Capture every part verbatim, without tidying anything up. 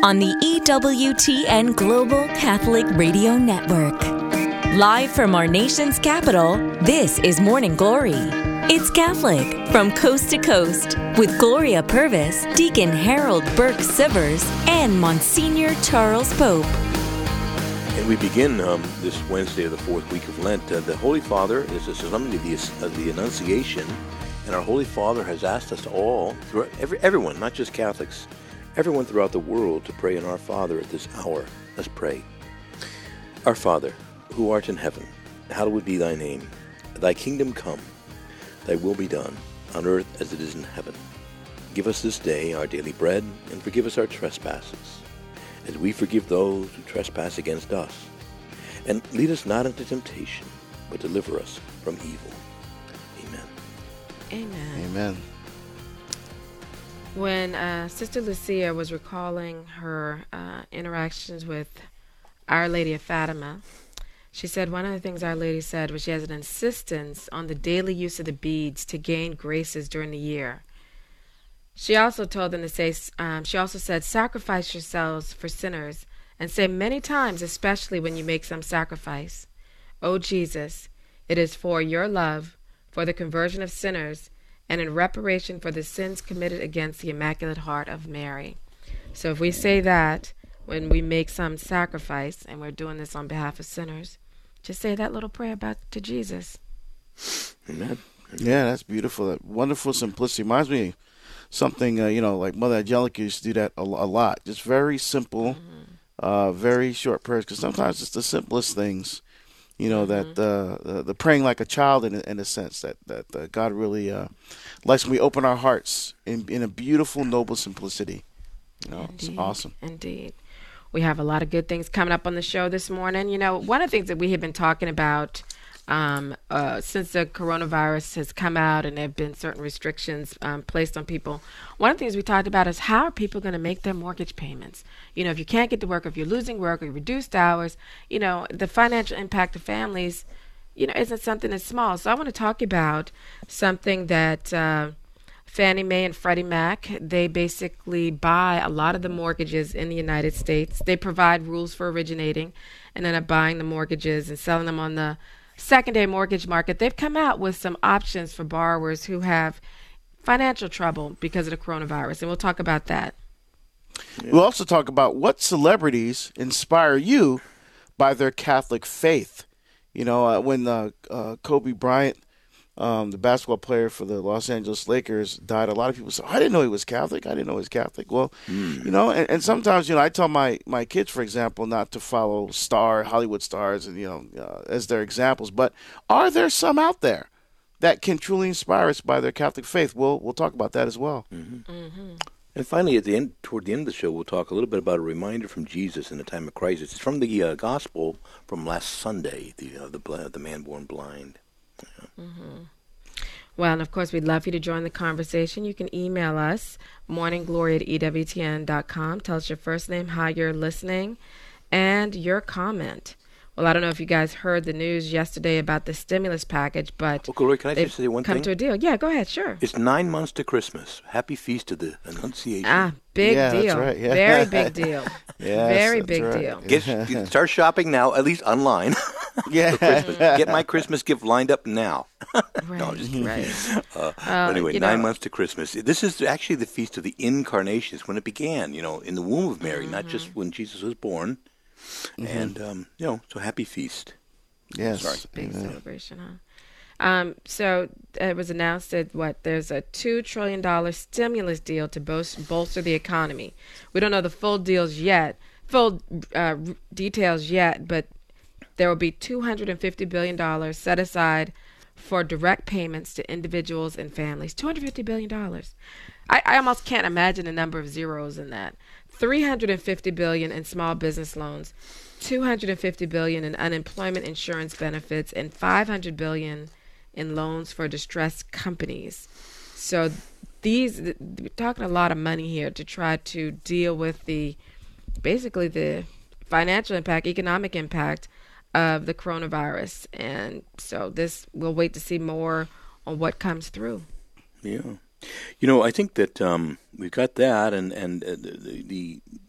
on the E W T N Global Catholic Radio Network. Live from our nation's capital, this is Morning Glory. It's Catholic from coast to coast with Gloria Purvis, Deacon Harold Burke Sivers, and Monsignor Charles Pope. And we begin um, this Wednesday of the fourth week of Lent. Uh, the Holy Father is the solemnity of the, uh, the Annunciation, and our Holy Father has asked us all, every, everyone, not just Catholics, everyone throughout the world to pray in Our Father at this hour. Let's pray. Our Father, who art in heaven, hallowed be thy name. Thy kingdom come, thy will be done, on earth as it is in heaven. Give us this day our daily bread, and forgive us our trespasses, as we forgive those who trespass against us. And lead us not into temptation, but deliver us from evil. Amen. Amen. Amen. When uh, Sister Lucia was recalling her uh, interactions with Our Lady of Fatima, she said one of the things Our Lady said was she has an insistence on the daily use of the beads to gain graces during the year. She also told them to say, um, she also said, sacrifice yourselves for sinners, and say many times, especially when you make some sacrifice, O Jesus, it is for your love, for the conversion of sinners, and in reparation for the sins committed against the Immaculate Heart of Mary. So if we say that when we make some sacrifice, and we're doing this on behalf of sinners, just say that little prayer back to Jesus. Amen. Yeah, that's beautiful. That wonderful simplicity. Reminds me of something, uh, you know, like Mother Angelica used to do that a, a lot. Just very simple, mm-hmm. uh, very short prayers. Because sometimes it's the simplest things, you know, mm-hmm. that uh, the, the praying like a child in a, in a sense that, that uh, God really uh, likes when we open our hearts in, in a beautiful, noble simplicity. You know, Indeed. It's awesome. Indeed. We have a lot of good things coming up on the show this morning. You know, one of the things that we have been talking about um, uh, since the coronavirus has come out and there have been certain restrictions um, placed on people, one of the things we talked about is how are people going to make their mortgage payments? You know, if you can't get to work, if you're losing work or reduced hours, you know, the financial impact of families, you know, isn't something that's small. So I want to talk about something that uh, Fannie Mae and Freddie Mac, they basically buy a lot of the mortgages in the United States. They provide rules for originating and then are buying the mortgages and selling them on the secondary mortgage market. They've come out with some options for borrowers who have financial trouble because of the coronavirus, and we'll talk about that. Yeah. We'll also talk about what celebrities inspire you by their Catholic faith. You know, uh, when uh, uh, Kobe Bryant, Um, the basketball player for the Los Angeles Lakers, died, a lot of people said, I didn't know he was Catholic. I didn't know he was Catholic. Well, mm. you know, and, and sometimes, you know, I tell my, my kids, for example, not to follow star, Hollywood stars, and you know, uh, as their examples. But are there some out there that can truly inspire us by their Catholic faith? We'll, we'll talk about that as well. Mm-hmm. Mm-hmm. And finally, at the end, toward the end of the show, we'll talk a little bit about a reminder from Jesus in a time of crisis. It's from the uh, Gospel from last Sunday, the uh, the, bl- the man born blind. Yeah. Mm-hmm. Well, and of course, we'd love you to join the conversation. You can email us, morningglory at E W T N dot com. Tell us your first name, how you're listening, and your comment. Well, I don't know if you guys heard the news yesterday about the stimulus package, but oh, Gloria, can I just say one come thing? to a deal. Yeah, go ahead, sure. It's nine months to Christmas. Happy Feast of the Annunciation. Ah, big yeah, deal. That's right. Yeah. Very big deal. yes, Very that's big right. deal. Get, get, start shopping now, at least online. Yeah. Get my Christmas gift lined up now. Right. No, I'm just kidding. Right. Uh, Uh, anyway, you nine know, months to Christmas. This is actually the Feast of the Incarnation. It's when it began, you know, in the womb of Mary, mm-hmm. not just when Jesus was born. Mm-hmm. And, um, you know, so happy feast. Yes. Sorry. Big Amen. celebration, huh? Um, so it was announced that, what, there's a two trillion dollars stimulus deal to bol- bolster the economy. We don't know the full deals yet, full uh, r- details yet, but there will be two hundred fifty billion dollars set aside for direct payments to individuals and families. two hundred fifty billion dollars. I, I almost can't imagine the number of zeros in that. three hundred fifty billion dollars in small business loans, two hundred fifty billion dollars in unemployment insurance benefits, and five hundred billion dollars in loans for distressed companies. So these, we're talking a lot of money here to try to deal with the, basically the financial impact, economic impact of the coronavirus. And so this, we'll wait to see more on what comes through. Yeah. You know, I think that um, we've got that, and, and uh, the, the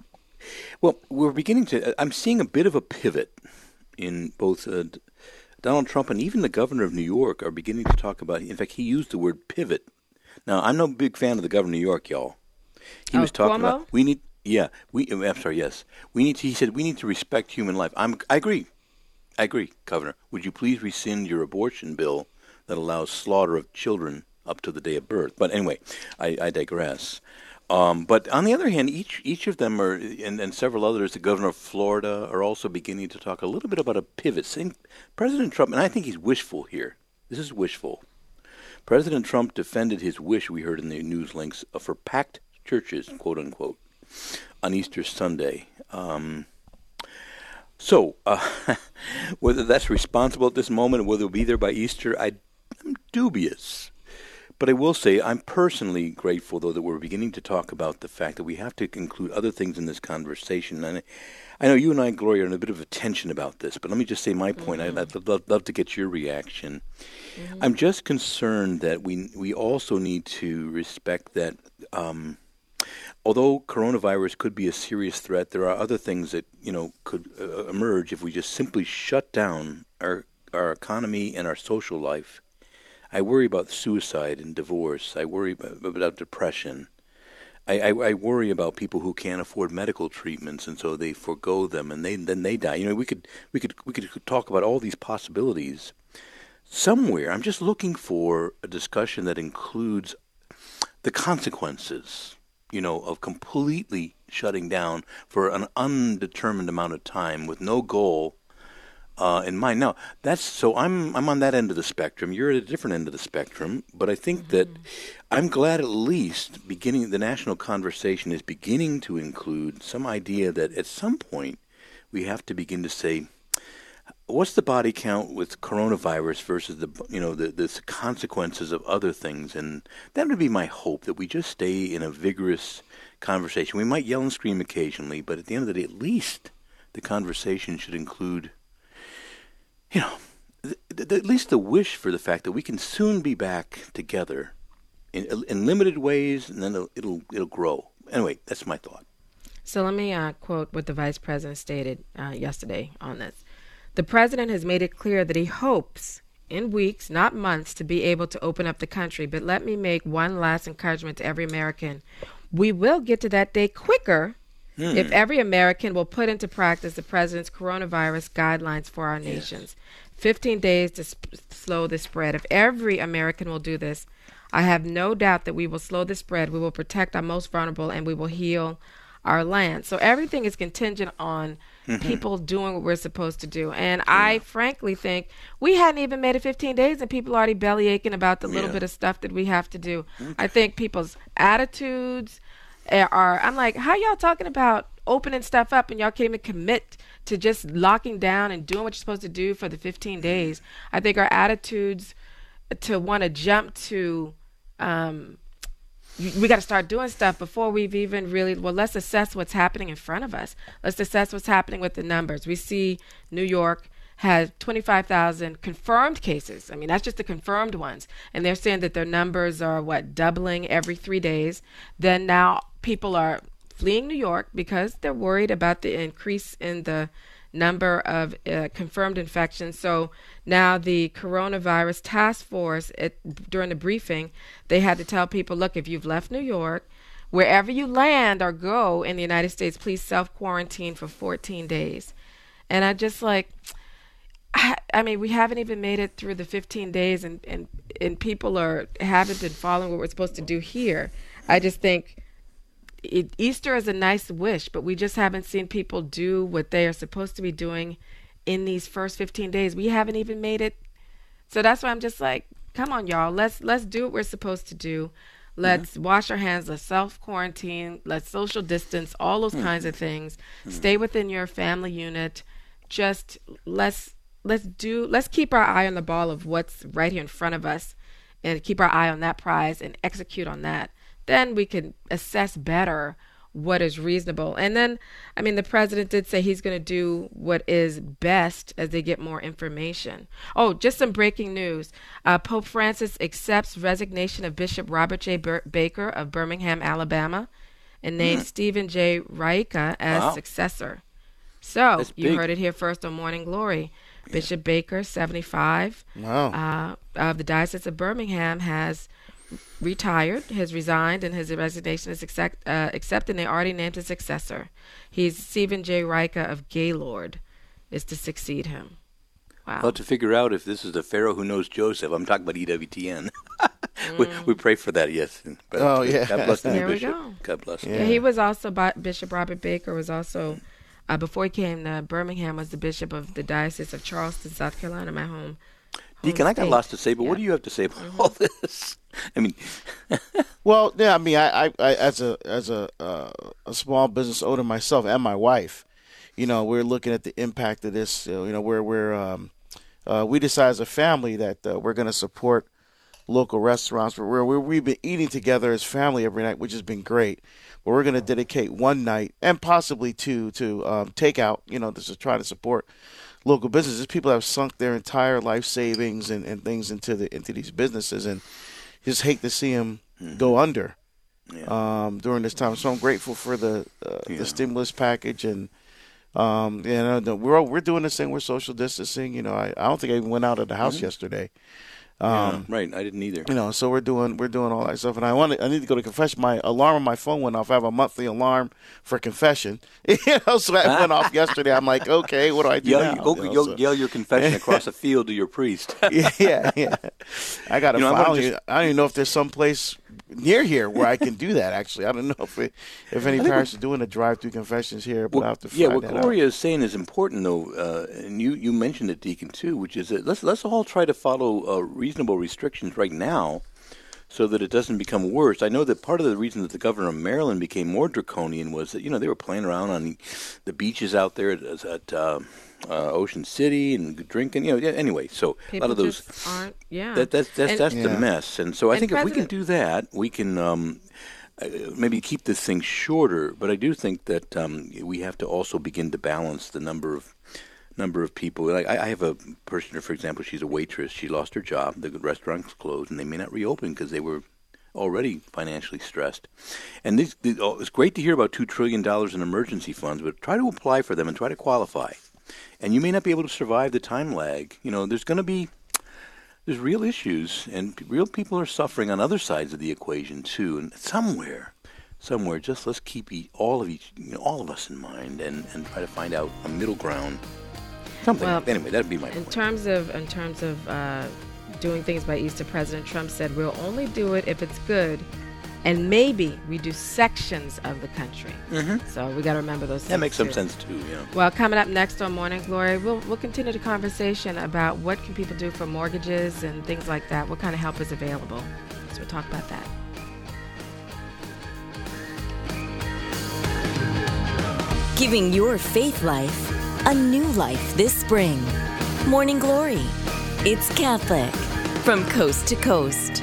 Well, we're beginning to. I'm seeing a bit of a pivot in both uh, Donald Trump and even the governor of New York are beginning to talk about. In fact, he used the word pivot. Now, I'm no big fan of the governor of New York, y'all. He oh, was talking Cuomo? about we need. Yeah, we. I'm sorry. Yes, we need to. He said we need to respect human life. I'm. I agree. I agree, Governor. Would you please rescind your abortion bill that allows slaughter of children up to the day of birth? But anyway, I, I digress. Um, but on the other hand, each each of them are, and, and several others, the governor of Florida, are also beginning to talk a little bit about a pivot. Saying President Trump, and I think he's wishful here. This is wishful. President Trump defended his wish, we heard in the news links, for packed churches, quote unquote, on Easter Sunday. Um, so, uh, whether that's responsible at this moment or whether it'll be there by Easter, I, I'm dubious. But I will say I'm personally grateful, though, that we're beginning to talk about the fact that we have to include other things in this conversation. And I, I know you and I, Gloria, are in a bit of a tension about this, but let me just say my point. Mm-hmm. I'd, I'd love, love to get your reaction. Mm-hmm. I'm just concerned that we we also need to respect that um, although coronavirus could be a serious threat, there are other things that, you know, could uh, emerge if we just simply shut down our our economy and our social life. I worry about suicide and divorce. I worry about, about depression. I, I, I worry about people who can't afford medical treatments, and so they forego them, and they then they die. You know, we could we could we could talk about all these possibilities. Somewhere, I'm just looking for a discussion that includes the consequences, you know, of completely shutting down for an undetermined amount of time with no goal Uh, in mind. Now, that's so I'm I'm on that end of the spectrum. You're at a different end of the spectrum, but I think mm-hmm. that I'm glad at least beginning the national conversation is beginning to include some idea that at some point we have to begin to say, what's the body count with coronavirus versus the you know the the consequences of other things, and that would be my hope, that we just stay in a vigorous conversation. We might yell and scream occasionally, but at the end of the day, at least the conversation should include, you know, th- th- at least the wish for the fact that we can soon be back together in, in limited ways, and then it'll, it'll it'll grow. Anyway, that's my thought. So let me uh, quote what the vice president stated uh, yesterday on this. The president has made it clear that he hopes in weeks, not months, to be able to open up the country. But let me make one last encouragement to every American. We will get to that day quicker Hmm. if every American will put into practice the president's coronavirus guidelines for our nations. Yes. fifteen days to sp- slow the spread. If every American will do this, I have no doubt that we will slow the spread, we will protect our most vulnerable, and we will heal our land. So everything is contingent on mm-hmm. people doing what we're supposed to do. And yeah. I frankly think we hadn't even made it fifteen days and people are already belly aching about the little yeah. bit of stuff that we have to do. Okay. I think people's attitudes are, I'm like, how y'all talking about opening stuff up and y'all can't even commit to just locking down and doing what you're supposed to do for the fifteen days? I think our attitudes to want to jump to, um, we got to start doing stuff before we've even really, well, let's assess what's happening in front of us. Let's assess what's happening with the numbers. We see New York has twenty-five thousand confirmed cases. I mean, that's just the confirmed ones. And they're saying that their numbers are, what, doubling every three days. Then now people are fleeing New York because they're worried about the increase in the number of uh, confirmed infections. So now the coronavirus task force, it, during the briefing, they had to tell people, look, if you've left New York, wherever you land or go in the United States, please self-quarantine for fourteen days. And I just like... I mean, we haven't even made it through the fifteen days, and, and, and people are haven't been following what we're supposed to do here. I just think it, Easter is a nice wish, but we just haven't seen people do what they are supposed to be doing in these first fifteen days. We haven't even made it. So that's why I'm just like, come on, y'all. Let's let's do what we're supposed to do. Let's mm-hmm. wash our hands. Let's self-quarantine. Let's social distance, all those mm-hmm. kinds of things. Mm-hmm. Stay within your family unit. Just let's... Let's do. Let's keep our eye on the ball of what's right here in front of us, and keep our eye on that prize and execute on that. Then we can assess better what is reasonable. And then, I mean, the president did say he's going to do what is best as they get more information. Oh, just some breaking news. Uh, Pope Francis accepts resignation of Bishop Robert J. Bur- Baker of Birmingham, Alabama. and named Hmm. Stephen J. Raika as Wow. successor. So That's you big. heard it here first on Morning Glory. Bishop Baker, seventy-five, Wow. uh, of the Diocese of Birmingham, has retired, has resigned, and his resignation is accept, uh, accepted, and they already named his successor. He's Stephen J. Raika of Gaylord, is to succeed him. Wow. Well, to figure out if this is the Pharaoh who knows Joseph, I'm talking about E W T N. we, we pray for that, yes. But Oh, yeah. God bless the new There we bishop. go. God bless him. Yeah. Yeah, he was also, Bi- Bishop Robert Baker was also, uh, before he came to Birmingham, was the bishop of the Diocese of Charleston, South Carolina, my home. Deacon, home I got state. lots to say, but what Yeah. do you have to say about all this? I mean, Well, yeah, I mean, I, I, I as a as a uh, a small business owner myself and my wife, you know, we're looking at the impact of this. You know, we're we're um, uh, we decide as a family that uh, we're going to support local restaurants. Where we're, we've been eating together as family every night, which has been great. But we're going to dedicate one night and possibly two to um, takeout. You know, just to try to support local businesses. People have sunk their entire life savings and, and things into the into these businesses, and just hate to see them go under Yeah. um, during this time. So I'm grateful for the uh, Yeah. the stimulus package, and um, you know, the- we're all, we're doing this thing. We're social distancing. You know, I, I don't think I even went out of the house yesterday. Um, yeah, right, I didn't either. You know, so we're doing we're doing all that stuff, and I want to, I need to go to confession. My alarm on my phone went off. I have a monthly alarm for confession. You know, so that went off yesterday. I'm like, okay, what do I do Yell, now? go, You know, yell, so- yell your confession across the field to your priest. yeah, yeah, yeah. I got to You know, I wanna file. just- I don't even know if there's some place near here where I can do that. Actually, I don't know if it, if any think parishes are doing the drive-through confessions here, but I Well, have to find yeah, what that Gloria out. is saying is important, though, uh, and you, you mentioned it, Deacon, too, which is that let's let's all try to follow uh, reasonable restrictions right now, so that it doesn't become worse. I know that part of the reason that the governor of Maryland became more draconian was that you know they were playing around on the, the beaches out there at, at uh, uh, Ocean City and drinking. You know, yeah, anyway, so People a lot of those. just aren't, yeah. That, that's that's And- that's Yeah. the mess, and so I And think if we can President- do that, we can um, uh, maybe keep this thing shorter. But I do think that um, we have to also begin to balance the number of number of people. Like I, I have a person, for example, she's a waitress. She lost her job. The restaurant's closed, and they may not reopen because they were already financially stressed. And these, these, oh, it's great to hear about two trillion dollars in emergency funds, but try to apply for them and try to qualify. And you may not be able to survive the time lag. You know, there's going to be there's real issues, and p- real people are suffering on other sides of the equation too. And somewhere, somewhere, just let's keep e- all of each, you know, all of us in mind, and, and try to find out a middle ground. Something. Well, anyway, that'd be my In point. terms of in terms of uh, doing things by Easter, President Trump said we'll only do it if it's good, and maybe we do sections of the country. Mm-hmm. So we got to remember those. That things makes some too. sense too. Yeah. Well, coming up next on Morning Glory, we'll we'll continue the conversation about what can people do for mortgages and things like that. What kind of help is available? So we'll talk about that. Giving your faith life a new life this spring. Morning Glory. It's Catholic. From coast to coast.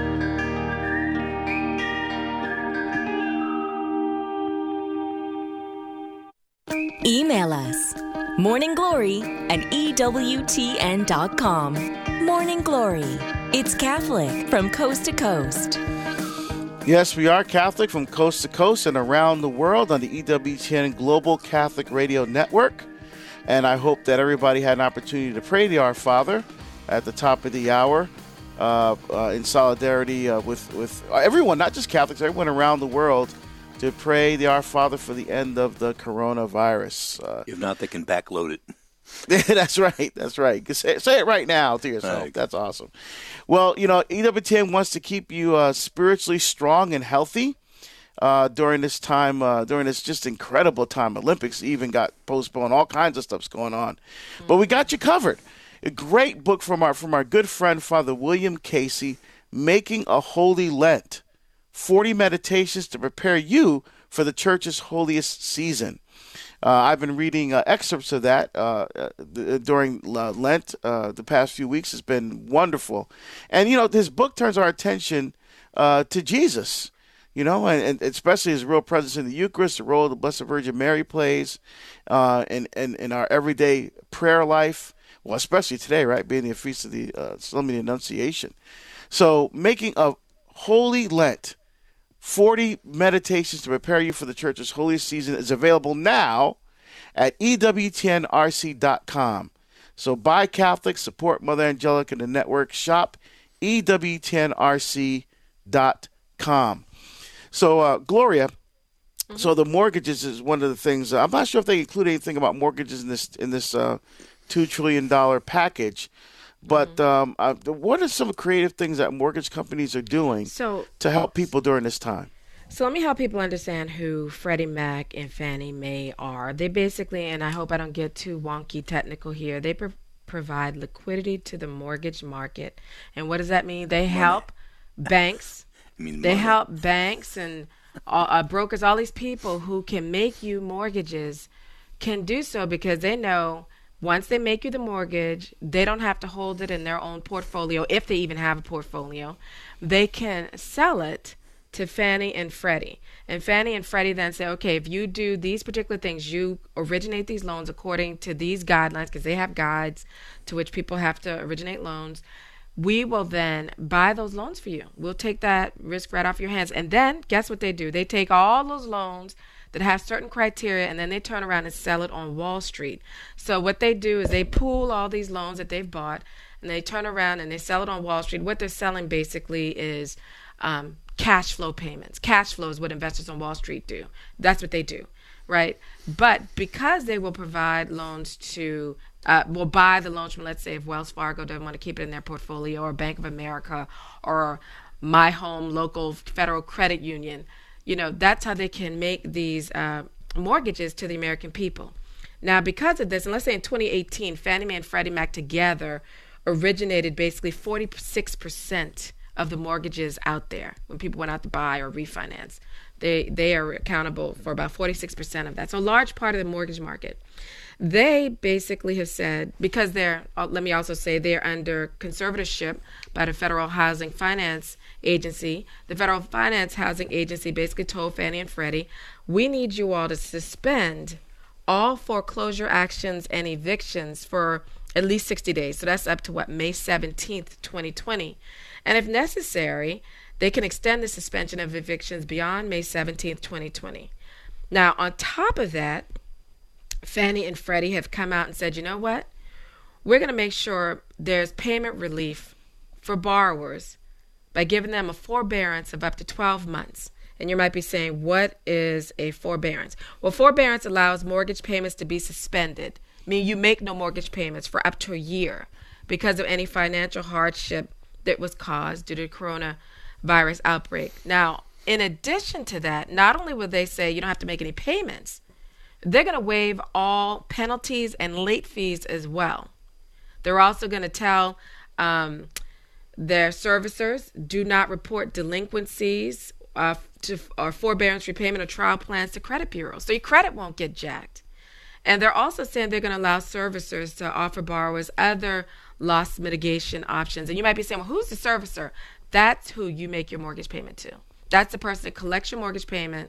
Email us. Morning Glory at E W T N dot com. Morning Glory. It's Catholic. From coast to coast. Yes, we are Catholic from coast to coast and around the world on the E W T N Global Catholic Radio Network. And I hope that everybody had an opportunity to pray the Our Father at the top of the hour uh, uh, in solidarity uh, with, with everyone, not just Catholics, everyone around the world, to pray the Our Father for the end of the coronavirus. Uh, If not, they can backload it. That's right. That's right. Say, say it right now to yourself. Right. That's awesome. Well, you know, E W T N wants to keep you uh, spiritually strong and healthy uh, during this time, uh, during this just incredible time. Olympics even got postponed. All kinds of stuff's going on. Mm-hmm. But we got you covered. A great book from our from our good friend, Father William Casey, Making a Holy Lent. forty meditations to prepare you for the church's holiest season. Uh, I've been reading uh, excerpts of that uh, uh, th- during uh, Lent uh, the past few weeks. It's been wonderful. And, you know, this book turns our attention uh, to Jesus, you know, and, and especially his real presence in the Eucharist, the role the Blessed Virgin Mary plays uh, in, in, in our everyday prayer life. Well, especially today, right, being the feast of the uh, Solemnity of the Annunciation. So making a holy Lent, forty Meditations to Prepare You for the Church's Holiest Season is available now at E W T N R C dot com. So buy Catholic, support Mother Angelica and the network. Shop E W T N R C dot com. So, uh, Gloria, mm-hmm. so the mortgages is one of the things. Uh, I'm not sure if they include anything about mortgages in this in this uh, two trillion dollars package. But um, uh, what are some creative things that mortgage companies are doing so, to help people during this time? So let me help people understand who Freddie Mac and Fannie Mae are. They basically, and I hope I don't get too wonky technical here, they pro- provide liquidity to the mortgage market. And what does that mean? They money. help banks. I mean, they money. help banks and uh, uh, brokers, all these people who can make you mortgages can do so because they know once they make you the mortgage, they don't have to hold it in their own portfolio, if they even have a portfolio. They can sell it to Fannie and Freddie. And Fannie and Freddie then say, okay, if you do these particular things, you originate these loans according to these guidelines, because they have guides to which people have to originate loans, we will then buy those loans for you. We'll take that risk right off your hands. And then guess what they do? They take all those loans that have certain criteria, and then they turn around and sell it on Wall Street. So what they do is they pool all these loans that they've bought, and they turn around and they sell it on Wall Street. What they're selling basically is um, cash flow payments. Cash flow is what investors on Wall Street do. That's what they do, right? But because they will provide loans to, uh, will buy the loans from, let's say, if Wells Fargo doesn't want to keep it in their portfolio, or Bank of America, or My Home local Federal Credit Union, you know, that's how they can make these uh, mortgages to the American people. Now, because of this, and let's say in twenty eighteen, Fannie Mae and Freddie Mac together originated basically forty-six percent of the mortgages out there when people went out to buy or refinance. They they are accountable for about forty-six percent of that. So a large part of the mortgage market. They basically have said, because they're, uh, let me also say, they're under conservatorship by the Federal Housing Finance Agency. The Federal Finance Housing Agency basically told Fannie and Freddie, we need you all to suspend all foreclosure actions and evictions for at least sixty days. So that's up to what, May seventeenth, twenty twenty. And if necessary, they can extend the suspension of evictions beyond May seventeenth, twenty twenty. Now, on top of that, Fannie and Freddie have come out and said, you know what? We're going to make sure there's payment relief for borrowers by giving them a forbearance of up to twelve months. And you might be saying, what is a forbearance? Well, forbearance allows mortgage payments to be suspended, meaning you make no mortgage payments for up to a year because of any financial hardship that was caused due to the coronavirus outbreak. Now, in addition to that, not only will they say you don't have to make any payments, they're going to waive all penalties and late fees as well. They're also going to tell um, their servicers, do not report delinquencies uh, to, or forbearance, repayment, or trial plans to credit bureaus. So your credit won't get jacked. And they're also saying they're going to allow servicers to offer borrowers other loss mitigation options. And you might be saying, well, who's the servicer? That's who you make your mortgage payment to. That's the person that collects your mortgage payment,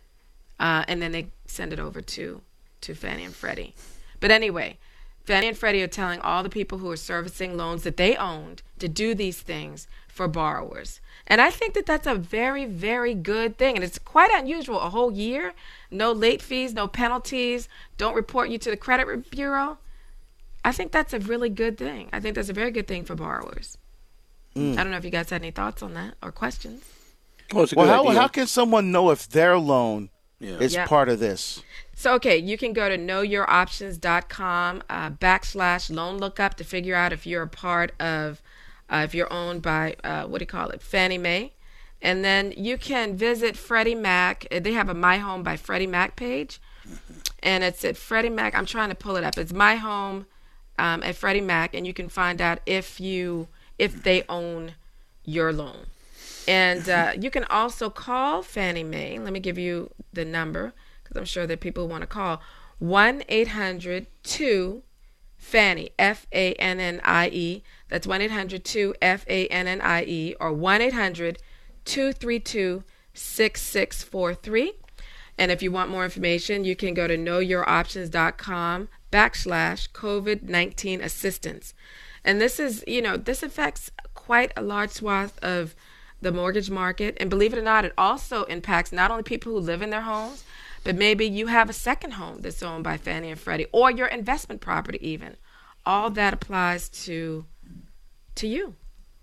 uh, and then they send it over to, to Fannie and Freddie. But anyway, Fannie and Freddie are telling all the people who are servicing loans that they owned to do these things for borrowers. And I think that that's a very, very good thing. And it's quite unusual, a whole year, no late fees, no penalties, don't report you to the credit bureau. I think that's a really good thing. I think that's a very good thing for borrowers. Mm. I don't know if you guys had any thoughts on that or questions. Well, it's a well good how, idea. how can someone know if their loan yeah. is yeah. part of this? So, okay, you can go to know your options dot com uh, backslash loan lookup to figure out if you're a part of, uh, if you're owned by, uh, what do you call it, Fannie Mae. And then you can visit Freddie Mac. They have a My Home by Freddie Mac page. And it's at Freddie Mac. I'm trying to pull it up. It's My Home um, at Freddie Mac. And you can find out if you, if they own your loan. And uh, you can also call Fannie Mae. Let me give you the number, because I'm sure that people want to call. one eight hundred two Fannie, F A N N I E. That's one eight hundred two F A N N I E, or one eight hundred two three two six six four three. And if you want more information, you can go to know your options dot com backslash COVID nineteen assistance. And this is, you know, this affects quite a large swath of the mortgage market. And believe it or not, it also impacts not only people who live in their homes, but maybe you have a second home that's owned by Fannie and Freddie, or your investment property even. All that applies to to you.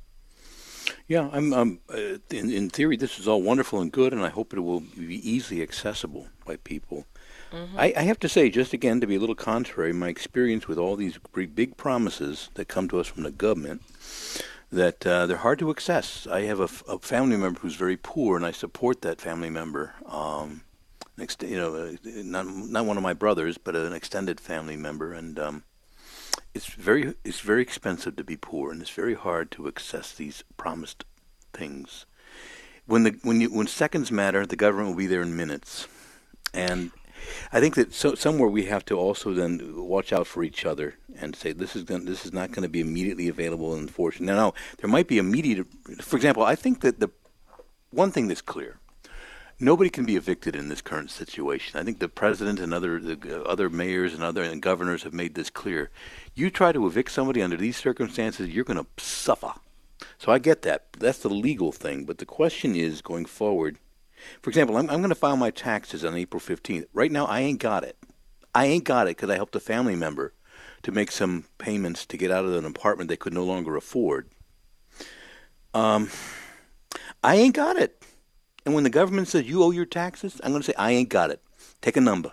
Yeah, I'm. Um, uh, in, in theory, this is all wonderful and good, and I hope it will be easily accessible by people. Mm-hmm. I, I have to say, just again, to be a little contrary, my experience with all these big promises that come to us from the government, that uh, they're hard to access. I have a, f- a family member who's very poor, and I support that family member. Um, Next, you know, uh, not not one of my brothers, but an extended family member, and um, it's very it's very expensive to be poor, and it's very hard to access these promised things. When the when you when seconds matter, the government will be there in minutes, and I think that so, somewhere we have to also then watch out for each other and say this is going this is not going to be immediately available in fortune. Now, now, there might be immediate. For example, I think that the one thing that's clear. Nobody can be evicted in this current situation. I think the president and other the other mayors and other and governors have made this clear. You try to evict somebody under these circumstances, you're going to suffer. So I get that. That's the legal thing. But the question is, going forward, for example, I'm, I'm going to file my taxes on April fifteenth. Right now, I ain't got it. I ain't got it because I helped a family member to make some payments to get out of an apartment they could no longer afford. Um, I ain't got it. And when the government says you owe your taxes, I'm going to say, I ain't got it. Take a number.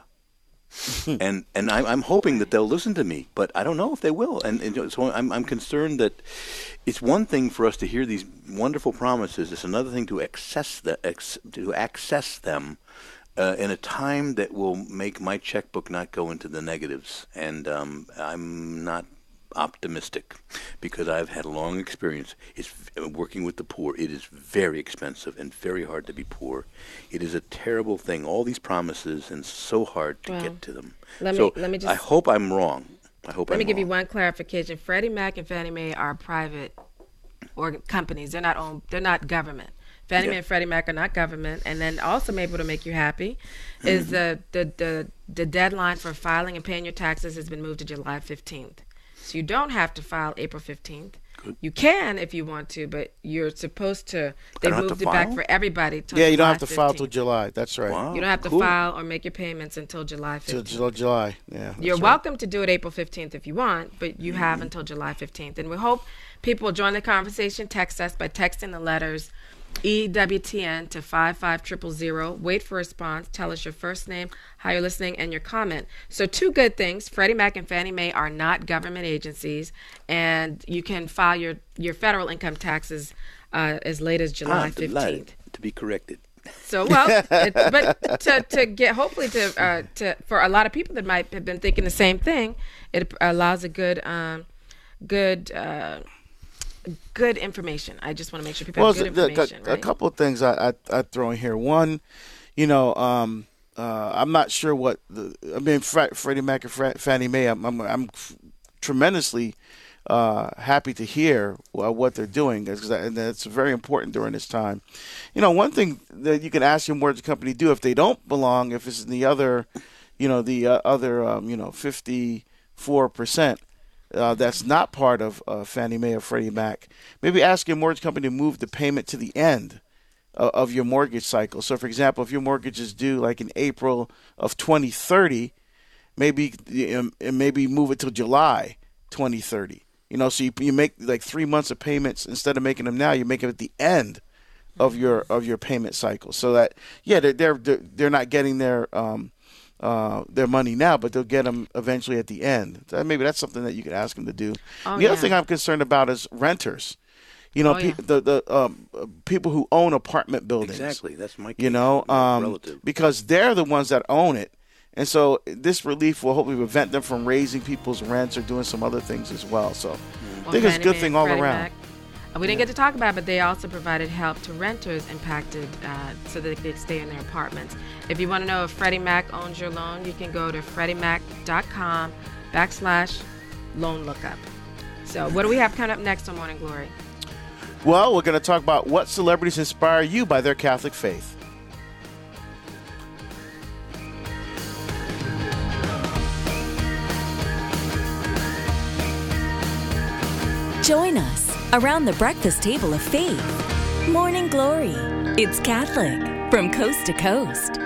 and and I'm, I'm hoping that they'll listen to me, but I don't know if they will. And, and so I'm, I'm concerned that it's one thing for us to hear these wonderful promises. It's another thing to access, the, ex, to access them uh, in a time that will make my checkbook not go into the negatives. And um, I'm not optimistic because I've had a long experience. It's working with the poor. It is very expensive and very hard to be poor. It is a terrible thing. All these promises and so hard to well, get to them. Let so me, let me just, I hope I'm wrong. I hope let I'm me give wrong. you one clarification. Freddie Mac and Fannie Mae are private or companies. They're not owned. They're not government. Fannie yeah. Mae and Freddie Mac are not government. And then also maybe to make you happy is mm-hmm. the, the the the deadline for filing and paying your taxes has been moved to July fifteenth. So you don't have to file April fifteenth. Good. You can if you want to, but you're supposed to. They moved it back for everybody till Yeah, you July don't have to file fifteenth. till July. That's right. Wow, you don't have to cool. file or make your payments until July fifteenth. Till July, yeah. You're right. welcome to do it April fifteenth if you want, but you mm-hmm. have until July fifteenth. And we hope people will join the conversation. Text us by texting the letters E W T N to five five zero zero zero. Wait for a response. Tell us your first name, how you're listening, and your comment. So two good things. Freddie Mac and Fannie Mae are not government agencies, and you can file your, your federal income taxes uh, as late as July fifteenth. To be corrected. So, well, it, but to, to get, hopefully to, uh, to, for a lot of people that might have been thinking the same thing, it allows a good, um, good, uh, good information. I just want to make sure people well, have good the, information. the, right? A couple of things I, I I throw in here. One, you know, um, uh, I'm not sure what the. I mean, Fre- Freddie Mac and Fre- Fannie Mae. I'm I'm, I'm f- tremendously uh, happy to hear uh, what they're doing, because and that's very important during this time. You know, one thing that you can ask your mortgage company to do if they don't belong, if it's in the other, you know, the uh, other, um, you know, fifty-four percent. Uh, that's not part of uh, Fannie Mae or Freddie Mac. Maybe ask your mortgage company to move the payment to the end uh, of your mortgage cycle. So, for example, if your mortgage is due like in April of twenty thirty, maybe um, maybe move it till July twenty thirty. You know, so you, you make like three months of payments instead of making them now. You make them at the end of your of your payment cycle, so that yeah, they're they're they're not getting their um, Uh, their money now, but they'll get them eventually at the end. So maybe that's something that you could ask them to do. Oh, the yeah. other thing I'm concerned about is renters. You know, oh, pe- yeah. the the um, people who own apartment buildings. Exactly, that's my case. You know, um, relative. because they're the ones that own it, and so this relief will hopefully prevent them from raising people's rents or doing some other things as well. So well, I think it's a good Mae thing all Freddie around. Mac. We didn't get to talk about it, but they also provided help to renters impacted uh, so that they could stay in their apartments. If you want to know if Freddie Mac owns your loan, you can go to freddie-mac.com backslash loan lookup. So what do we have coming up next on Morning Glory? Well, we're going to talk about what celebrities inspire you by their Catholic faith. Join us around the breakfast table of faith Morning Glory. It's Catholic from coast to coast.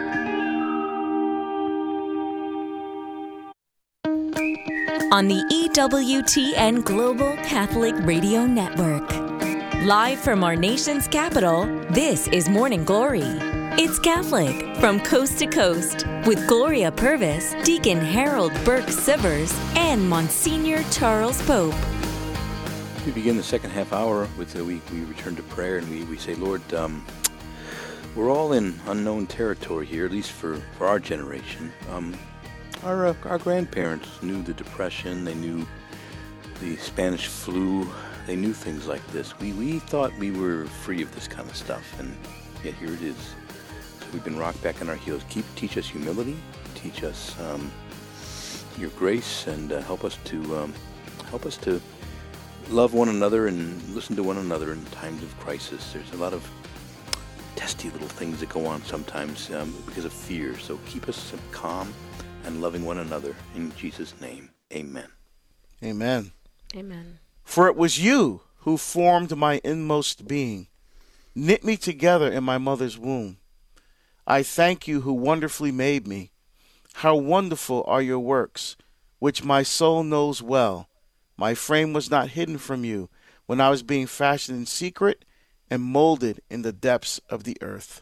On the E W T N Global Catholic Radio Network. Live from our nation's capital, this is Morning Glory. It's Catholic from coast to coast with Gloria Purvis, Deacon Harold Burke Sivers, and Monsignor Charles Pope. We begin the second half hour with uh, we, we return to prayer and we, we say, Lord, um, we're all in unknown territory here, at least for, for our generation. Um, our, uh, our grandparents knew the Depression, they knew the Spanish flu, they knew things like this. We, we thought we were free of this kind of stuff, and yet here it is. So we've been rocked back on our heels. Keep Teach us humility, teach us um, your grace, and uh, help us to um, help us to love one another and listen to one another in times of crisis. There's a lot of testy little things that go on sometimes um, because of fear. So keep us calm and loving one another. In Jesus' name, amen. Amen. Amen. For it was you who formed my inmost being, knit me together in my mother's womb. I thank you who wonderfully made me. How wonderful are your works, which my soul knows well. My frame was not hidden from you when I was being fashioned in secret and molded in the depths of the earth.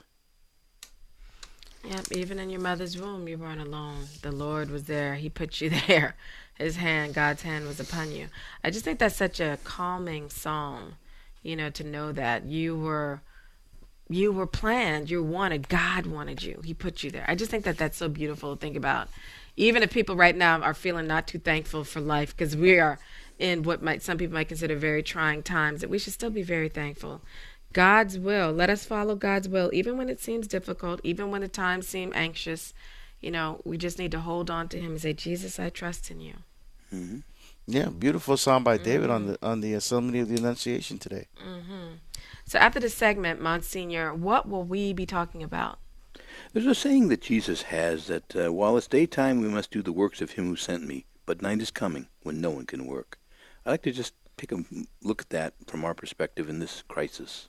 Yep, even in your mother's womb, you weren't alone. The Lord was there. He put you there. His hand, God's hand was upon you. I just think that's such a calming song, you know, to know that you were you were planned, you wanted, God wanted you. He put you there. I just think that that's so beautiful to think about. Even if people right now are feeling not too thankful for life, because we are in what might some people might consider very trying times, that we should still be very thankful. God's will. Let us follow God's will, even when it seems difficult, even when the times seem anxious. You know, we just need to hold on to Him and say, Jesus, I trust in you. Mm-hmm. Yeah, beautiful song by mm-hmm. David on the on the Assembly of the Annunciation today. Mm-hmm. So after this segment, Monsignor, what will we be talking about? There's a saying that Jesus has that uh, while it's daytime, we must do the works of Him who sent me, but night is coming when no one can work. I'd like to just take a look at that from our perspective in this crisis.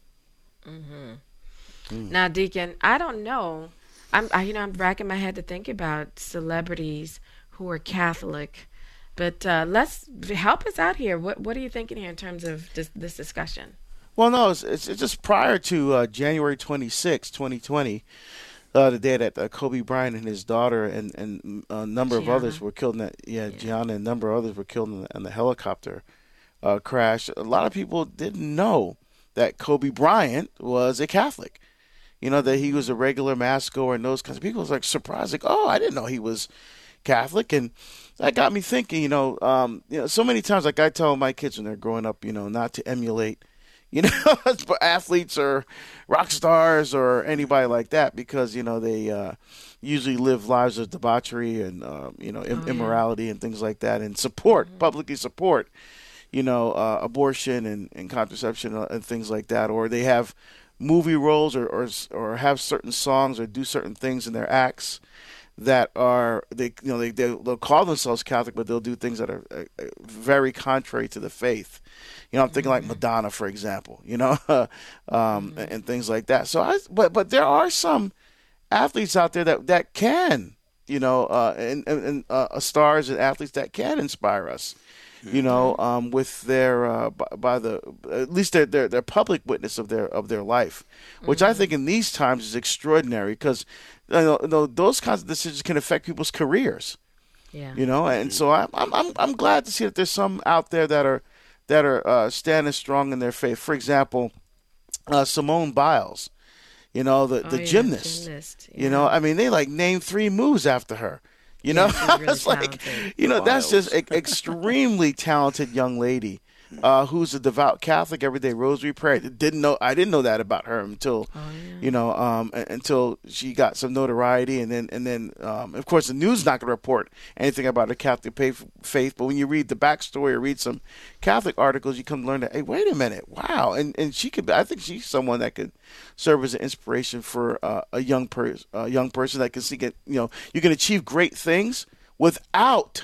Mm-hmm. Mm. Now, Deacon, I don't know. I'm, I, you know, I'm racking my head to think about celebrities who are Catholic, but uh, let's help us out here. What What are you thinking here in terms of this, this discussion? Well, no, it's, it's just prior to uh, January twenty-sixth, twenty twenty. Uh, the day that uh, Kobe Bryant and his daughter and, and a number Gianna. of others were killed in that, yeah, yeah. Gianna and a number of others were killed in the, in the helicopter uh, crash. A lot of people didn't know that Kobe Bryant was a Catholic. You know, that he was a regular mass goer and those kinds of people was like surprised, like, oh, I didn't know he was Catholic. And that got me thinking, you know, um, you know, so many times, like I tell my kids when they're growing up, you know, not to emulate, you know, athletes or rock stars or anybody like that, because, you know, they uh, usually live lives of debauchery and, uh, you know, im- oh, yeah. immorality and things like that, and support, mm-hmm. publicly support, you know, uh, abortion and, and contraception and things like that. Or they have movie roles or, or, or have certain songs or do certain things in their acts that are, they you know, they, they'll call themselves Catholic, but they'll do things that are uh, very contrary to the faith. You know, I'm thinking mm-hmm. like Madonna, for example, you know, um, mm-hmm. and, and things like that. So I, but, but there are some athletes out there that, that can, you know, uh, and, and uh, stars and athletes that can inspire us, you know, um, with their, uh, by, by the, at least their, their, their public witness of their, of their life, which mm-hmm. I think in these times is extraordinary, because, you know, you know, those kinds of decisions can affect people's careers, yeah. you know, and so I'm, I'm, I'm glad to see that there's some out there that are, that are uh, standing strong in their faith. For example, uh, Simone Biles, you know, the, oh, the yeah, gymnast, gymnast yeah. you know, I mean, they like named three moves after her. You know, yeah, really it's like, you know, Wild. That's just an extremely talented young lady uh, who's a devout Catholic, everyday rosary prayer. Didn't know, I didn't know that about her until, oh, yeah. you know, um, until she got some notoriety, and then, and then, um, of course, the news is not going to report anything about her Catholic faith. But when you read the backstory or read some Catholic articles, you come to learn that, hey, wait a minute, wow, and and she could, I think she's someone that could serve as an inspiration for uh, a young person, a young person that can see, get, you know, you can achieve great things without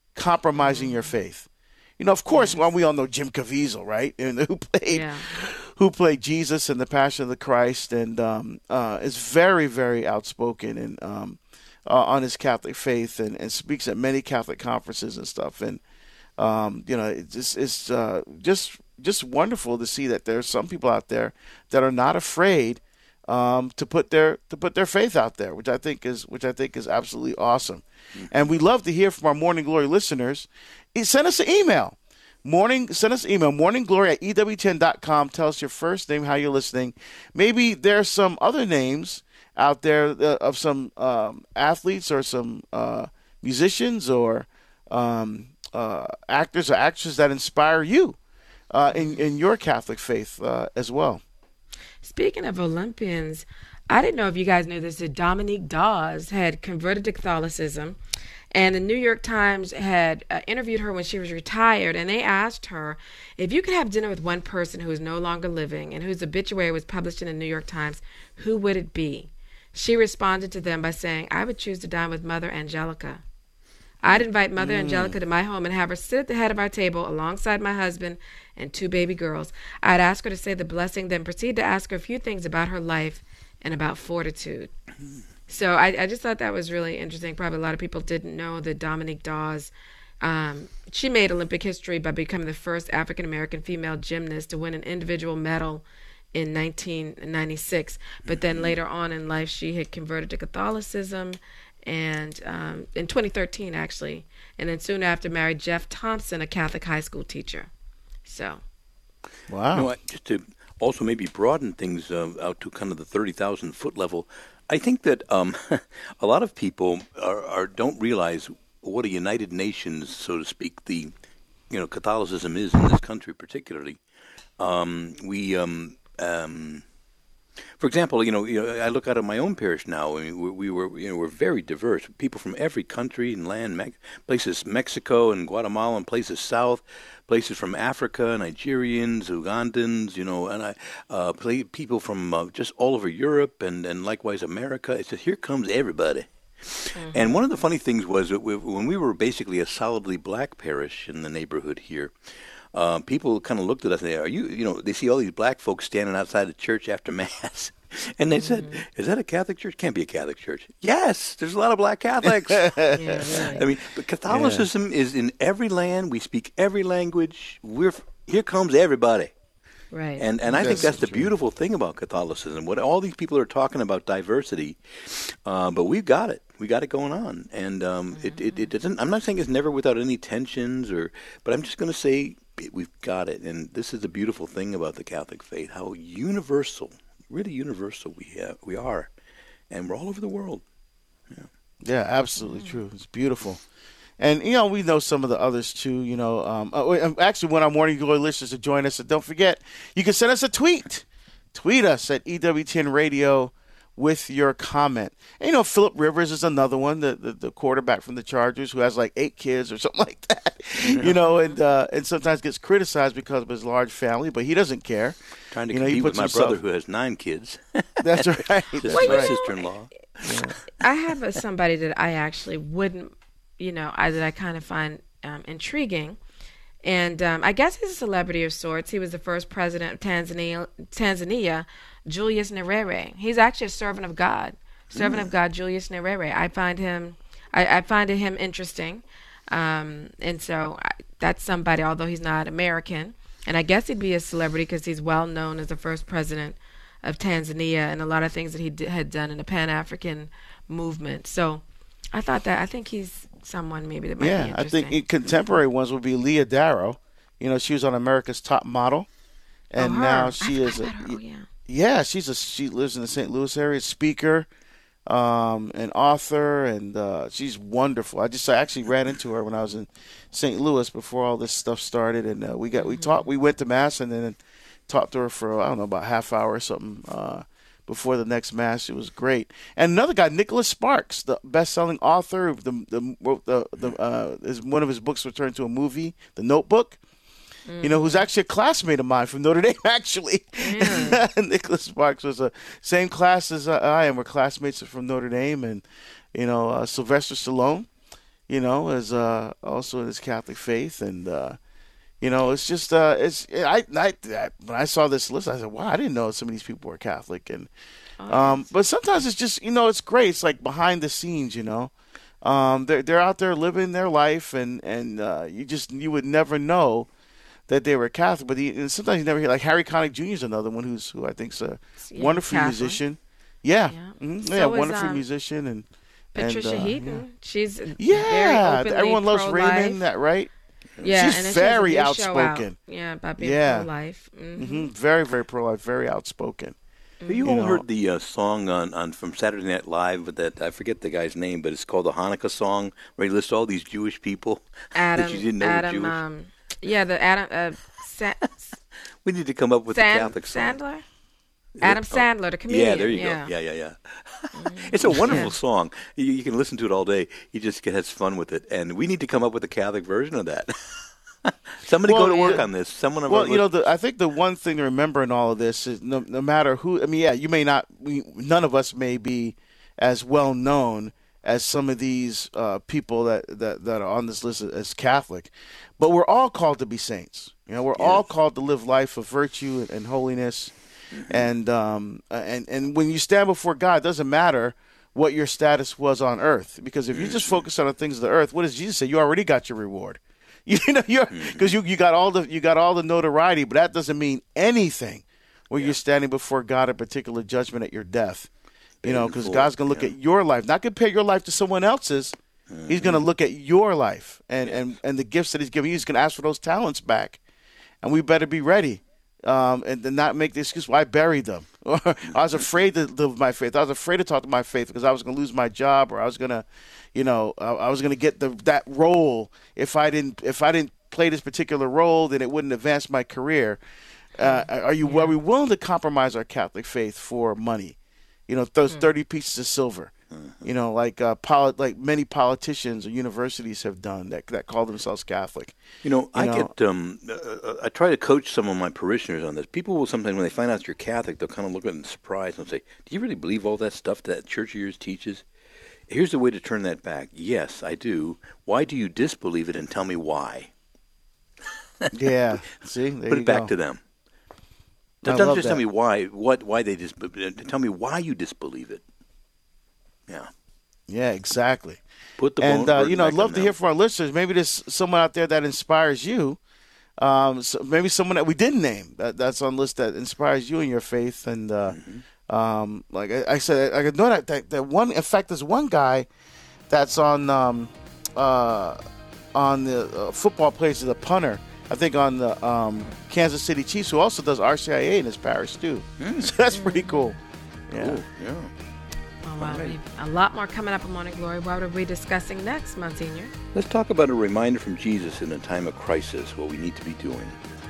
compromising mm-hmm. your faith. You know, of course, yes. well, we all know Jim Caviezel, right? And who played, yeah. who played Jesus in The Passion of the Christ, and um, uh, is very, very outspoken and um, uh, on his Catholic faith, and, and speaks at many Catholic conferences and stuff. And um, you know, it's just, it's uh, just just wonderful to see that there's some people out there that are not afraid um, to put their to put their faith out there, which I think is which I think is absolutely awesome. Mm-hmm. And we love to hear from our Morning Glory listeners. Send us an email. Morning, send us an email, morningglory at E W ten dot com. Tell us your first name, how you're listening. Maybe there's some other names out there uh, of some um, athletes or some uh, musicians or um, uh, actors or actresses that inspire you uh, in, in your Catholic faith uh, as well. Speaking of Olympians, I didn't know if you guys knew this, that Dominique Dawes had converted to Catholicism. And the New York Times had uh, interviewed her when she was retired, and they asked her, if you could have dinner with one person who is no longer living and whose obituary was published in the New York Times, who would it be? She responded to them by saying, I would choose to dine with Mother Angelica. I'd invite Mother mm. Angelica to my home and have her sit at the head of our table alongside my husband and two baby girls. I'd ask her to say the blessing, then proceed to ask her a few things about her life and about fortitude. So I, I just thought that was really interesting. Probably a lot of people didn't know that Dominique Dawes, um, she made Olympic history by becoming the first African-American female gymnast to win an individual medal in nineteen ninety-six. But then later on in life, she had converted to Catholicism, and um, in twenty thirteen, actually. And then soon after married Jeff Thompson, a Catholic high school teacher. So. Wow. You know, just to also maybe broaden things uh, out to kind of the thirty thousand foot level, I think that um, a lot of people are, are don't realize what a United Nations, so to speak, the you know Catholicism is in this country particularly. Um, we, um, um, for example, you know, you know, I look out at my own parish now. I mean, we, we were, you know, we're very diverse. People from every country and land, me- places Mexico and Guatemala, and places south, places from Africa, Nigerians, Ugandans, you know, and I, uh, play, people from uh, just all over Europe and, and likewise America. It's just, here comes everybody. Mm-hmm. And one of the funny things was that we, when we were basically a solidly black parish in the neighborhood here, uh, people kind of looked at us and they, are you, you know, they see all these black folks standing outside the church after Mass. And they said, mm-hmm. is that a Catholic church? Can't be a Catholic church. Yes, there's a lot of black Catholics. Yeah, really. I mean, but Catholicism yeah. is in every land. We speak every language. We're here comes everybody. Right. And and I that's think that's so the true. beautiful thing about Catholicism. What all these people are talking about diversity, uh, but we've got it. We got it going on. And um, mm-hmm. it, it, it doesn't. I'm not saying it's never without any tensions, or, but I'm just going to say we've got it. And this is the beautiful thing about the Catholic faith: how universal. Really universal we have, we are, and we're all over the world. Yeah, yeah, absolutely true. It's beautiful, and you know we know some of the others too. You know, um, uh, actually, when our Morning Glory listeners to join us, and don't forget, you can send us a tweet. Tweet us at E W ten Radio with your comment. And, you know, Phillip Rivers is another one, the, the the quarterback from the Chargers, who has like eight kids or something like that. Yeah. You know, and uh, and sometimes gets criticized because of his large family, but he doesn't care. Trying to you know, compete he with my himself... brother who has nine kids. That's right. This That's is my right. sister-in-law. Yeah. I have a, somebody that I actually wouldn't, you know, I, that I kind of find um, intriguing. And um, I guess he's a celebrity of sorts. He was the first president of Tanzania, Tanzania, Julius Nyerere. He's actually a servant of God. Servant mm. of God, Julius Nyerere. I find him, I, I find him interesting. Um, and so I, that's somebody, although he's not American. And I guess he'd be a celebrity because he's well known as the first president of Tanzania and a lot of things that he d- had done in the Pan-African movement. So I thought that, I think he's someone maybe that might yeah, be I interesting. think contemporary ones would be Leah Darrow. You know, she was on America's Top Model. And oh, her. now she I is a, her. Oh, yeah. yeah, she's a, she lives in the Saint Louis area, speaker, um, an author, and uh, she's wonderful. I just I actually ran into her when I was in Saint Louis before all this stuff started, and uh, we got we talked. We went to Mass and then talked to her for I don't know about half hour or something uh, before the next Mass. It was great. And another guy, Nicholas Sparks, the best-selling author, the the the, the uh, is one of his books was turned into a movie, The Notebook. You know, who's actually a classmate of mine from Notre Dame, actually. Yeah. Nicholas Sparks was a same class as I am. We're classmates from Notre Dame. And, you know, uh, Sylvester Stallone, you know, is uh, also in his Catholic faith. And, uh, You know, it's just uh, it's I, I, I when I saw this list, I said, wow, I didn't know some of these people were Catholic, and Oh, um, yes. but sometimes it's just you know it's great. It's like behind the scenes, you know. Um, they're they're out there living their life, and and uh, you just you would never know that they were Catholic. But he, and sometimes you never hear like Harry Connick Junior is another one who's who I think's a Yeah, wonderful Catholic. musician. Yeah, Yeah. mhm, So yeah, is, wonderful um, musician and Patricia and, uh, Heaton. She's Yeah, very yeah openly everyone loves pro-life. Raymond. That right? Yeah, She's and then she has a very new show outspoken. out. Yeah, about being Yeah. pro-life. Mm-hmm. hmm Very very pro life, very outspoken. Have you, You all know. heard the uh, song on, on from Saturday Night Live with that, I forget the guy's name, but it's called the Hanukkah song, where he lists all these Jewish people Adam, that you didn't know Adam, were Jewish. um, yeah, the Adam, uh, Sa- We need to come up with San- a Catholic song. Sandler? Adam Oh, Sandler, the comedian. Yeah, there you yeah. go. Yeah, yeah, yeah. It's a wonderful Yeah. song. You, you can listen to it all day. You just get has fun with it. And we need to come up with a Catholic version of that. Somebody Well, go to work yeah. on this. Someone of Well, our you know, list- the, I think the one thing to remember in all of this is no, no matter who. I mean, yeah, you may not. We, none of us may be as well known as some of these uh, people that, that that are on this list as Catholic, but we're all called to be saints. You know, we're all called to live life of virtue and, and holiness, and um and and when you stand before God, it doesn't matter what your status was on earth, because if you just focus on the things of the earth, what does Jesus say? You already got your reward. You know, you're because you, you got all the you got all the notoriety, but that doesn't mean anything when you're standing before God in particular judgment at your death. You know, because Painful, God's going to look yeah. at your life, not compare your life to someone else's. He's going to look at your life and, and, and the gifts that He's given you. He's going to ask for those talents back, and we better be ready um, and, and not make the excuse, well, I buried them. Or I was afraid to live my faith. I was afraid to talk to my faith because I was going to lose my job, or I was going to, you know, I, I was going to get the that role. If I didn't, if I didn't play this particular role, then it wouldn't advance my career. Uh, are you? Are we willing to compromise our Catholic faith for money? You know, those thirty pieces of silver. You know, like uh, poli- like many politicians or universities have done that that call themselves Catholic. You know, You I know- get. Um, uh, I try to coach some of my parishioners on this. People will sometimes, when they find out you're Catholic, they'll kind of look at it in surprise and say, "Do you really believe all that stuff that church of yours teaches?" Here's the way to turn that back. Yes, I do. Why do you disbelieve it, and tell me why? Yeah, see, there Put you it back go. to them. I Don't love just tell that. me why. What? Why they dis- Tell me why you disbelieve it. Yeah. Yeah, exactly. Put the And bone uh, burden you know, back I'd love on to hear them. from our listeners. Maybe there's someone out there that inspires you. Um, so maybe someone that we didn't name that that's on the list that inspires you in your faith. And uh, Mm-hmm. um, like I, I said, I know that, that that one. In fact, there's one guy that's on um, uh, on the uh, football players as a punter. I think on the um, Kansas City Chiefs, who also does R C I A in his parish too. So that's pretty cool. Yeah. Cool. Yeah. Oh, wow. We've a lot more coming up on Morning Glory. What are we discussing next, Monsignor? Let's talk about a reminder from Jesus in a time of crisis, what we need to be doing.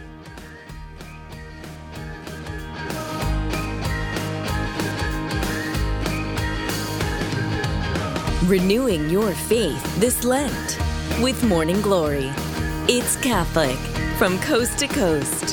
Renewing your faith this Lent with Morning Glory. It's Catholic from coast to coast.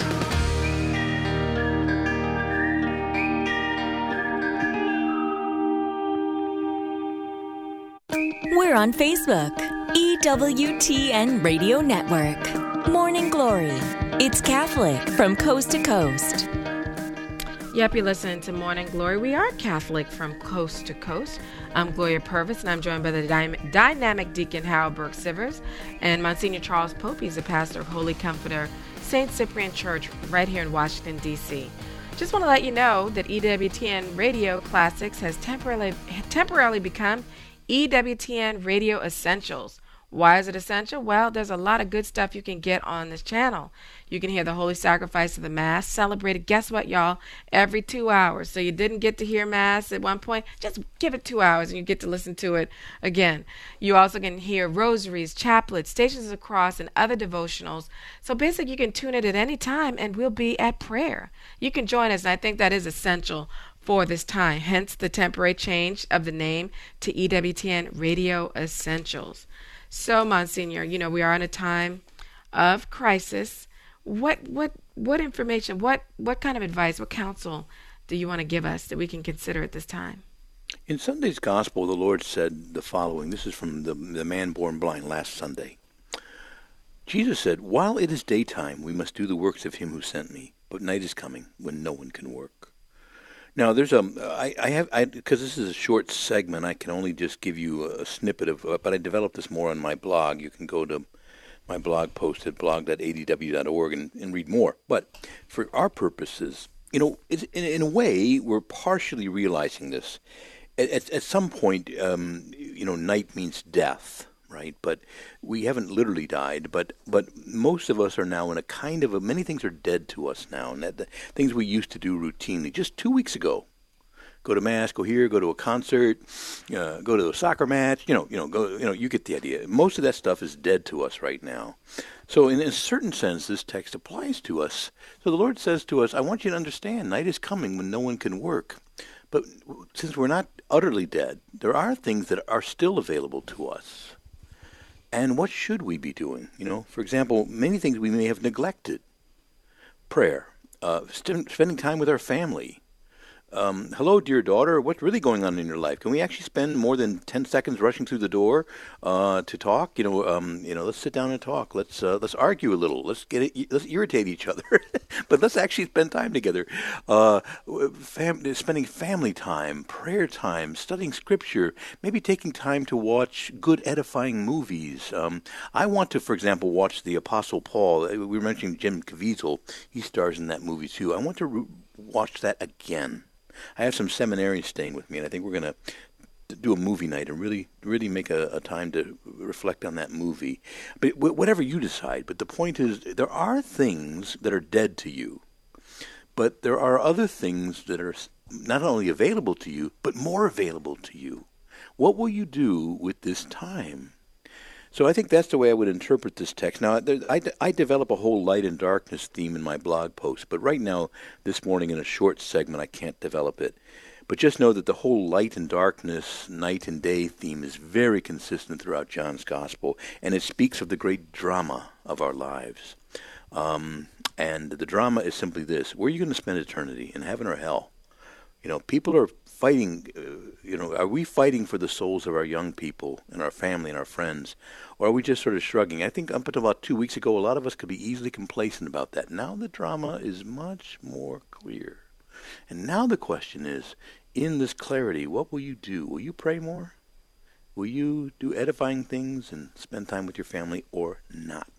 We're on Facebook, E W T N Radio Network. Morning Glory. It's Catholic from coast to coast. Yep, you're listening to Morning Glory. We are Catholic from coast to coast. I'm Gloria Purvis, and I'm joined by the dy- dynamic Deacon Harold Burke Sivers and Monsignor Charles Pope. He's a pastor of Holy Comforter Saint Cyprian Church right here in Washington, D C Just want to let you know that E W T N Radio Classics has temporarily temporarily become E W T N Radio Essentials. Why is it essential? Well, there's a lot of good stuff you can get on this channel. You can hear the Holy Sacrifice of the Mass celebrated, guess what, y'all, every two hours. So you didn't get to hear Mass at one point, just give it two hours and you get to listen to it again. You also can hear rosaries, chaplets, Stations of the Cross, and other devotionals. So basically you can tune it at any time and we'll be at prayer. You can join us, and I think that is essential for this time, hence the temporary change of the name to E W T N Radio Essentials. So, Monsignor, you know, we are in a time of crisis. What what what information, what what kind of advice, what counsel do you want to give us that we can consider at this time? In Sunday's Gospel, the Lord said the following. This is from the, the man born blind last Sunday. Jesus said, "While it is daytime, we must do the works of him who sent me, but night is coming when no one can work." Now, there's a, I, I have, I because this is a short segment, I can only just give you a snippet of, but I developed this more on my blog. You can go to my blog post at blog dot a d w dot org and, and read more. But for our purposes, you know, it's, in, in a way, we're partially realizing this. At, at, at some point, um, you know, night means death, right? But we haven't literally died. But but most of us are now in a kind of a, many things are dead to us now, and that the things we used to do routinely. Just two weeks ago, go to mass, go here, go to a concert, uh, go to a soccer match. You know, you know, go. You know, you get the idea. Most of that stuff is dead to us right now. So, in a certain sense, this text applies to us. So the Lord says to us, "I want you to understand, night is coming when no one can work." But since we're not utterly dead, there are things that are still available to us. And what should we be doing? You know, for example, many things we may have neglected. Prayer, uh, st- spending time with our family. Um, hello, dear daughter, what's really going on in your life? Can we actually spend more than ten seconds rushing through the door uh, to talk? You know, um, you know, let's sit down and talk. Let's uh, let's argue a little. Let's get it, let's irritate each other, but let's actually spend time together. Uh, fam- spending family time, prayer time, studying scripture, maybe taking time to watch good, edifying movies. Um, I want to, for example, watch The Apostle Paul. We were mentioning Jim Caviezel. He stars in that movie too. I want to re- watch that again. I have some seminarians staying with me, and I think we're going to do a movie night and really really make a, a time to reflect on that movie. But w- whatever you decide, but the point is there are things that are dead to you, but there are other things that are not only available to you, but more available to you. What will you do with this time? So I think that's the way I would interpret this text. Now, there, I, I develop a whole light and darkness theme in my blog post, but right now, this morning in a short segment, I can't develop it. But just know that the whole light and darkness, night and day theme is very consistent throughout John's Gospel, and it speaks of the great drama of our lives. Um, and the drama is simply this: where are you going to spend eternity, in heaven or hell? You know, people are fighting, uh, you know, are we fighting for the souls of our young people and our family and our friends, or are we just sort of shrugging? I think up until about two weeks ago, a lot of us could be easily complacent about that. Now the drama is much more clear. And now the question is, in this clarity, what will you do? Will you pray more? Will you do edifying things and spend time with your family or not?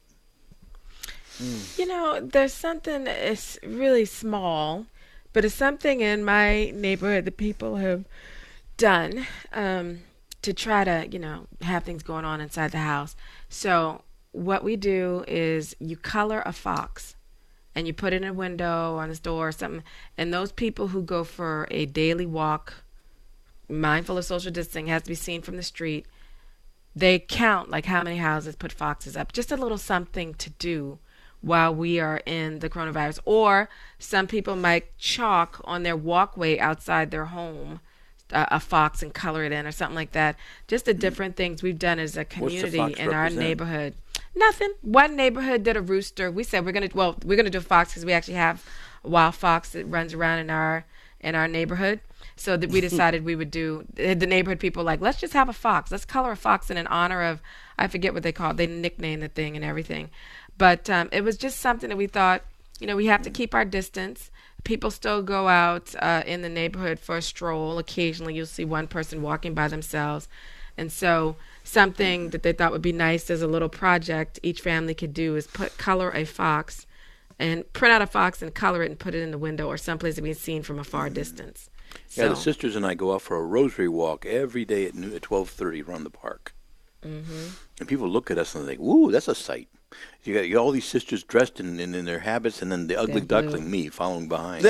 You know, there's something that's really small, but it's something in my neighborhood that people have done um, to try to, you know, have things going on inside the house. So what we do is you color a fox and you put it in a window on his door or something. And those people who go for a daily walk, mindful of social distancing, has to be seen from the street. They count like how many houses put foxes up. Just a little something to do while we are in the coronavirus. Or some people might chalk on their walkway outside their home uh, a fox and color it in or something like that. Just the different things we've done as a community in our neighborhood. Nothing. One neighborhood did a rooster. We said we're gonna well we're gonna do a fox because we actually have a wild fox that runs around in our in our neighborhood. So that we decided we would do the neighborhood people like, let's just have a fox. Let's color a fox in honor of, I forget what they call it. They nicknamed the thing and everything. But um, it was just something that we thought, you know, we have to keep our distance. People still go out uh, in the neighborhood for a stroll. Occasionally you'll see one person walking by themselves. And so something that they thought would be nice as a little project each family could do is put color a fox and print out a fox and color it and put it in the window or someplace to be seen from a far distance. Yeah, So, the sisters and I go out for a rosary walk every day at, noon, at twelve thirty around the park. mm-hmm. And people look at us and they think, "Ooh, that's a sight." You got, you got all these sisters dressed in, in, in their habits, and then the ugly They're blue. duckling, me, following behind.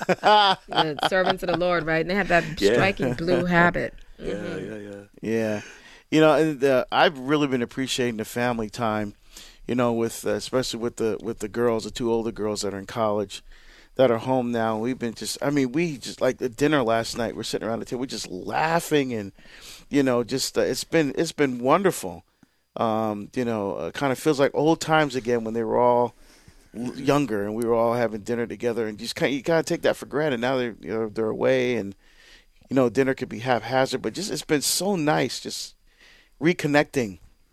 The servants of the Lord, right? And they have that Yeah. striking blue habit. Yeah, yeah, yeah. Yeah, you know, and uh, I've really been appreciating the family time, you know, with uh, especially with the with the girls, the two older girls that are in college, that are home now. We've been just, I mean, we just like the dinner last night. We're sitting around the table, we're just laughing, and you know, just uh, it's been it's been wonderful. Um, you know, uh, kind of feels like old times again when they were all l- younger and we were all having dinner together, and you just kind you kind of take that for granted. Now they're you know they're away, and you know dinner could be haphazard, but just it's been so nice just reconnecting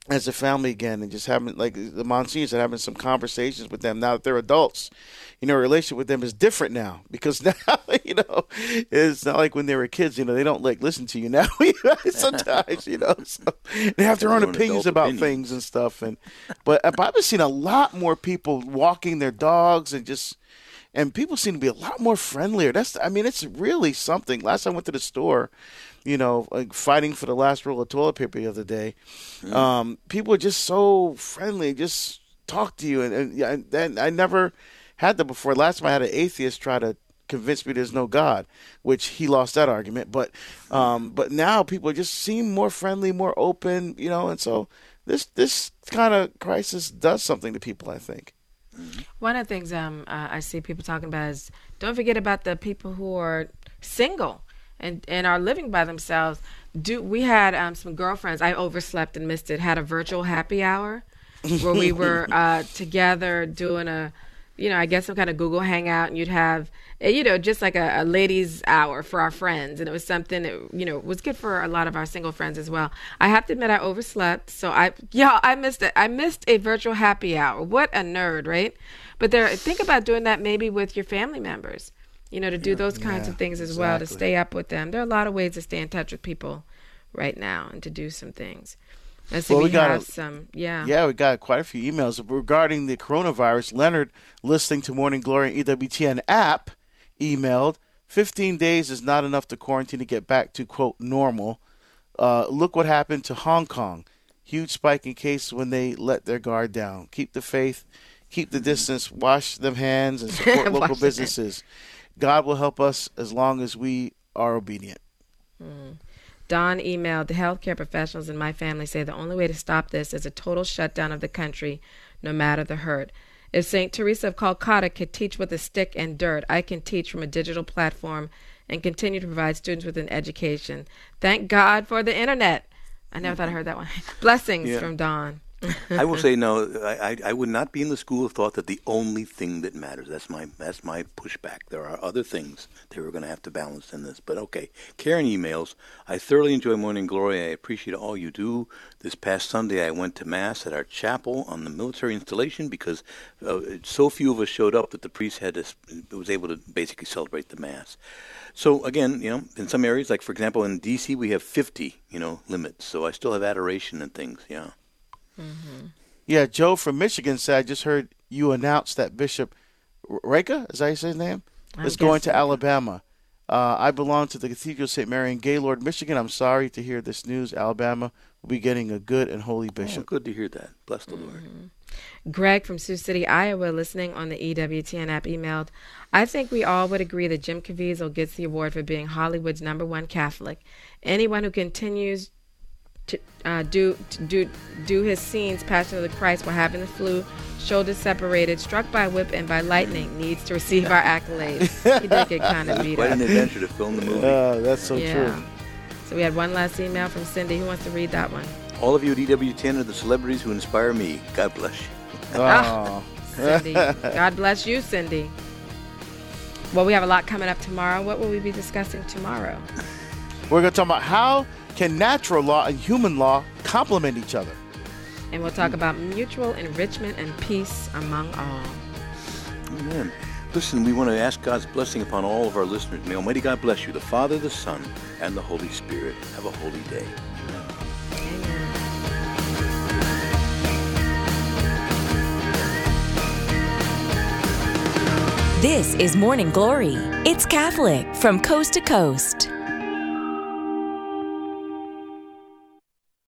as a family again, and just having, like the Monsignors, and having some conversations with them now that they're adults. You know, a relationship with them is different now, because now, you know, it's not like when they were kids. You know, they don't like listen to you now. Sometimes, you know, so they have their own opinions about opinion. things and stuff. And but I've been seeing a lot more people walking their dogs, and just and people seem to be a lot more friendlier. That's, I mean, it's really something. Last time I went to the store, you know, like fighting for the last roll of toilet paper the other day. Mm. Um, people are just so friendly, just talk to you, and and, and I never had that before. Last time I had an atheist try to convince me there's no God, which he lost that argument. But um, but now people just seem more friendly, more open, you know, and so this this kind of crisis does something to people, I think. One of the things um, uh, I see people talking about is, don't forget about the people who are single and, and are living by themselves. Do we had um, some girlfriends, I overslept and missed it, had a virtual happy hour where we were uh, together doing a, you know, I guess some kind of Google Hangout, and you'd have, you know, just like a, a ladies' hour for our friends. And it was something that, you know, was good for a lot of our single friends as well. I have to admit, I overslept. So I, yeah, I missed it. I missed a virtual happy hour. What a nerd, right? But there, think about doing that maybe with your family members, you know, to do those kinds yeah, of things as exactly. well, to stay up with them. There are a lot of ways to stay in touch with people right now and to do some things. Let's see, well, we, we got have a, some, yeah. Yeah, we got quite a few emails regarding the coronavirus. Leonard, listening to Morning Glory and E W T N app, emailed, fifteen days is not enough to quarantine to get back to, quote, normal. Uh, look what happened to Hong Kong. Huge spike in cases when they let their guard down. Keep the faith, keep the distance, wash them hands, and support local businesses. God will help us as long as we are obedient. Mm. Don emailed, the healthcare professionals in my family say the only way to stop this is a total shutdown of the country, no matter the hurt. If Saint Teresa of Calcutta could teach with a stick and dirt, I can teach from a digital platform and continue to provide students with an education. Thank God for the internet. I never thought I heard that one. Blessings yeah. from Don. I will say no. I, I would not be in the school of thought that the only thing that matters. That's my that's my pushback. There are other things that we're going to have to balance in this. But okay, Karen emails. I thoroughly enjoy Morning Glory. I appreciate all you do. This past Sunday, I went to Mass at our chapel on the military installation because uh, so few of us showed up that the priest had to, was able to basically celebrate the Mass. So again, you know, in some areas, like for example in D C, we have fifty, you know, limits. So I still have adoration and things. Yeah. Mm-hmm. Yeah, Joe from Michigan said, I just heard you announce that Bishop Reka, is that his name? I'm is going to guessing. Alabama. Uh, I belong to the Cathedral of Saint Mary in Gaylord, Michigan. I'm sorry to hear this news. Alabama will be getting a good and holy bishop. Oh, good to hear that. Bless the mm-hmm. Lord. Greg from Sioux City, Iowa, listening on the E W T N app, emailed, I think we all would agree that Jim Caviezel gets the award for being Hollywood's number one Catholic. Anyone who continues to uh, do to do do his scenes, Passion of the Christ, while having the flu, shoulders separated, struck by a whip and by lightning, needs to receive our accolades. He did get kind of beat Quite up. an adventure to film the movie. Uh, that's so yeah. true. So we had one last email from Cindy. Who wants to read that one? All of you at E W T N are the celebrities who inspire me. God bless you. Oh. Cindy. God bless you, Cindy. Well, we have a lot coming up tomorrow. What will we be discussing tomorrow? We're going to talk about how can natural law and human law complement each other. And we'll talk about mutual enrichment and peace among all. Amen. Listen, we want to ask God's blessing upon all of our listeners. May Almighty God bless you, the Father, the Son, and the Holy Spirit. Have a holy day. Amen. This is Morning Glory. It's Catholic from coast to coast.